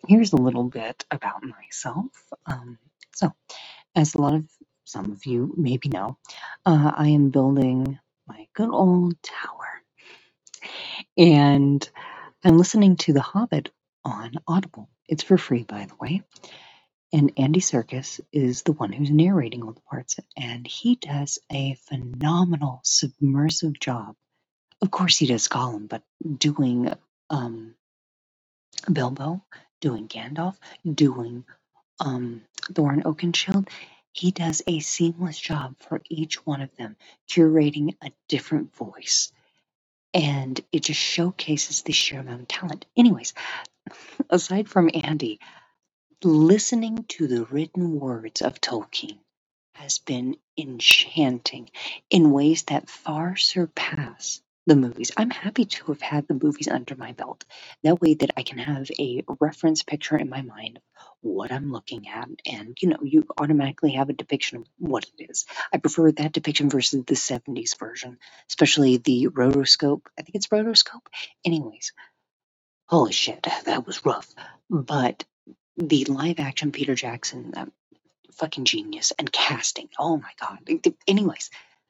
Here's a little bit about myself. So, as some of you maybe know, I am building my good old tower, and I'm listening to The Hobbit on Audible. It's for free, by the way. And Andy Serkis is the one who's narrating all the parts, and he does a phenomenal submersive job. Of course, he does Gollum, but doing um, Bilbo, doing Gandalf, doing Thorin Oakenshield, he does a seamless job for each one of them, curating a different voice. And it just showcases the sheer amount of talent. Anyways, aside from Andy, listening to the written words of Tolkien has been enchanting in ways that far surpass the movies. I'm happy to have had the movies under my belt. That way that I can have a reference picture in my mind of what I'm looking at, and you automatically have a depiction of what it is. I prefer that depiction versus the 70s version, especially the rotoscope. I think it's rotoscope. Anyways, holy shit, that was rough. But the live action Peter Jackson, fucking genius, and casting. Oh my god. Anyways,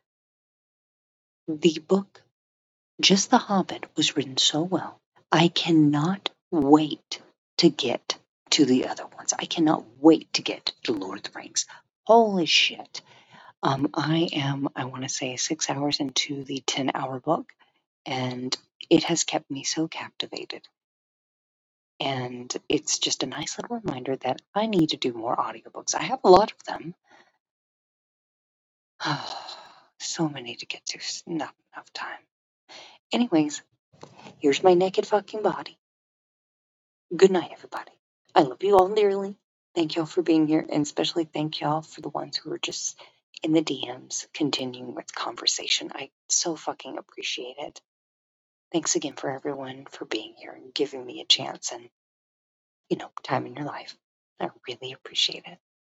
the book, just The Hobbit, was written so well. I cannot wait to get to the other ones. I cannot wait to get to Lord of the Rings. Holy shit. I want to say 6 hours into the 10-hour book, and it has kept me so captivated. And it's just a nice little reminder that I need to do more audiobooks. I have a lot of them. So many to get to. Not enough time. Anyways, here's my naked fucking body. Good night, everybody. I love you all dearly. Thank y'all for being here, and especially thank y'all for the ones who are just in the DMs continuing with conversation. I so fucking appreciate it. Thanks again for everyone for being here and giving me a chance and, time in your life. I really appreciate it.